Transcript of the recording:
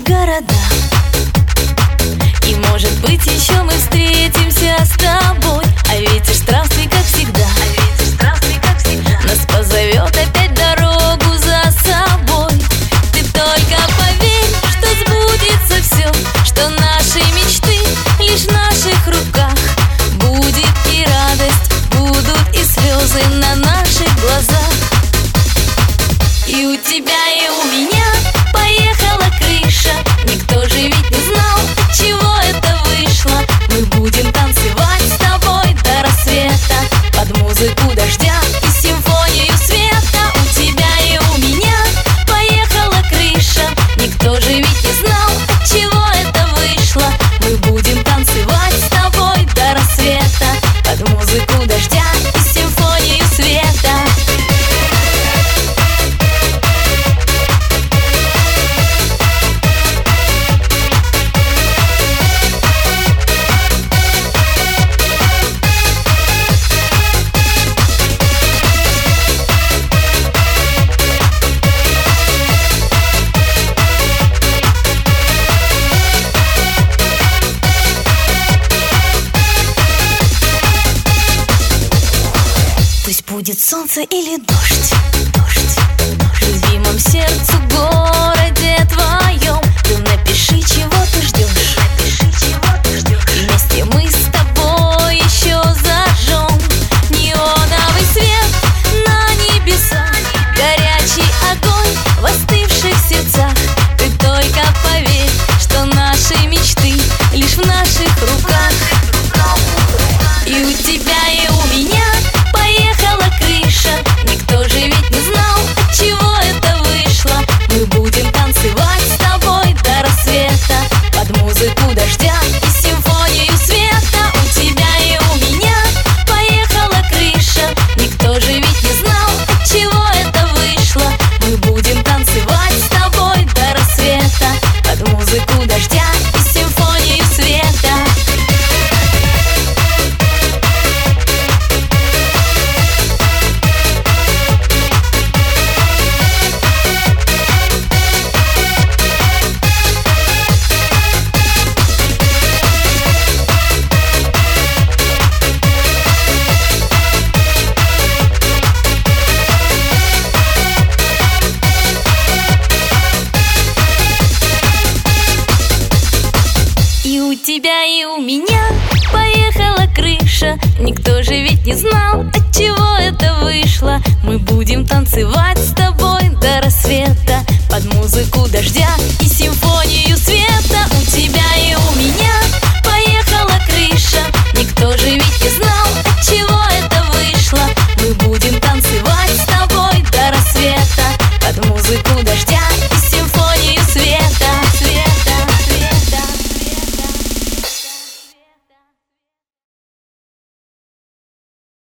города. И может быть еще мы встретимся с тобой. А ветер странствий, как всегда, нас позовет опять дорогу за собой. Ты только поверь, что сбудется все, что наши мечты лишь в наших руках. Будет и радость, будут и слезы на наших глазах. И у тебя, и у меня поехала крыша. Никто же ведь не знал, от чего это вышло. Мы будем танцевать с тобой до рассвета под музыку дождя и симфонию света. У тебя и у меня поехала крыша. Никто же ведь не знал, от чего это вышло. Мы будем танцевать с тобой до рассвета под музыку дождя и симфонию света. Будет солнце или дождь, в любимом сердцу городе твоем. Ты напиши, чего ты ждешь. Вместе мы с тобой еще зажжем неоновый свет на небесах, горячий огонь в остывших сердцах. Ты только поверь, что наши мечты лишь в наших руках. И у тебя, и у меня поехала крыша. Никто же ведь не знал, от чего это вышло. Мы будем танцевать с тобой до рассвета под музыку дождя и симфонию света. У тебя и у меня поехала крыша. Никто же ведь не знал, от чего это вышло. Мы будем танцевать с тобой до рассвета под музыку дождя и симфонию света. У тебя и у меня поехала крыша. Никто же ведь не знал, от чего это вышло. Мы будем танцевать с тобой